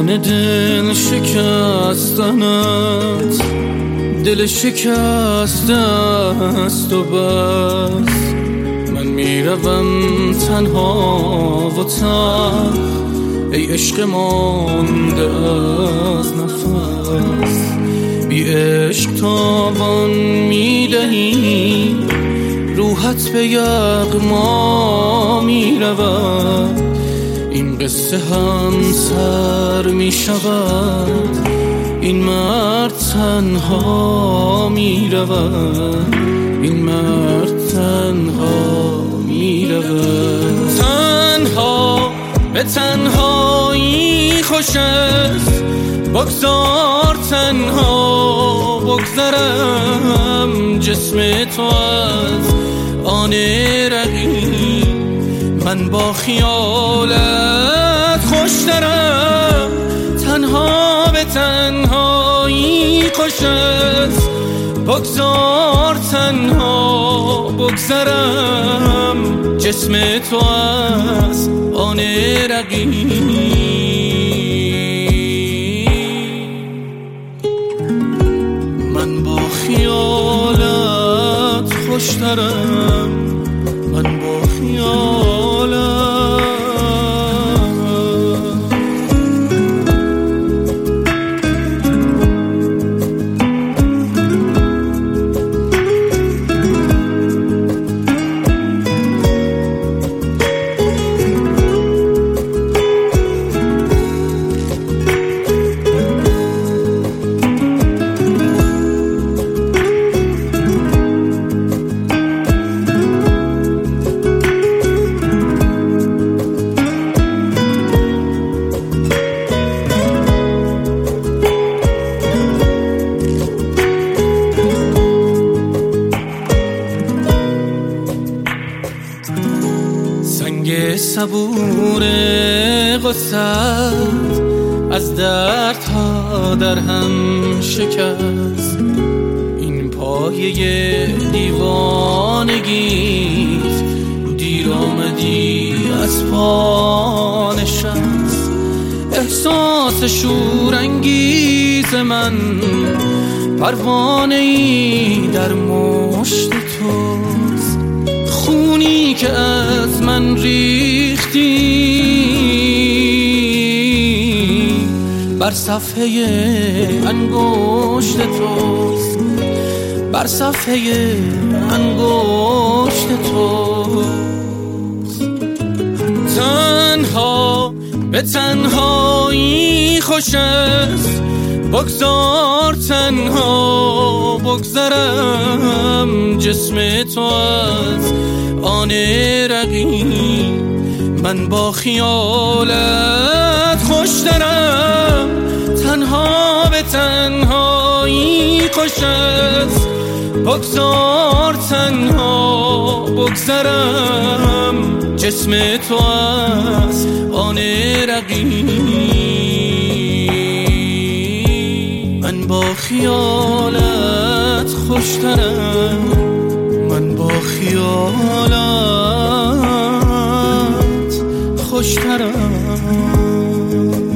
دل شکستنت دل شکسته است و بس. من میروم تنها و تنها، ای عشق مانده از نفس. بی عشق تابان میدهی، روحت به یغما میرود. این قصه هم سر میشود، این مرد تنها میرود. این مرد تنها میرود. تنها به تنهایی خوش است، بگذار تنها بگذرم. جسم تو از آن رقیب، من با خیالت خوشترم. تنها به تنهایی خوش است، بگذار تنها بگذرم. جسم تو از آن رقیب، من با خیالت خوشترم. من با خیالت. سنگ صبور غصت از دردها در هم شکست. این پایه دیوانگیت، دیر آمدی از پا نشست. احساس شورانگیز من پروانه‌ای در مشت توست. خونی که از من ریختی بر صفحه انگشت توست. بر صفحه انگشت توست. تنها به تنهایی خوش است، بگذار تنها بگذرم. جسم تو از آن رقیب، من با خیالت خوشترم. تنها به تنهایی خوش است، بگذار تنها بگذرم. جسم تو از آن رقیب، من با خیالت خوشترم. من با خیالت خوشترم.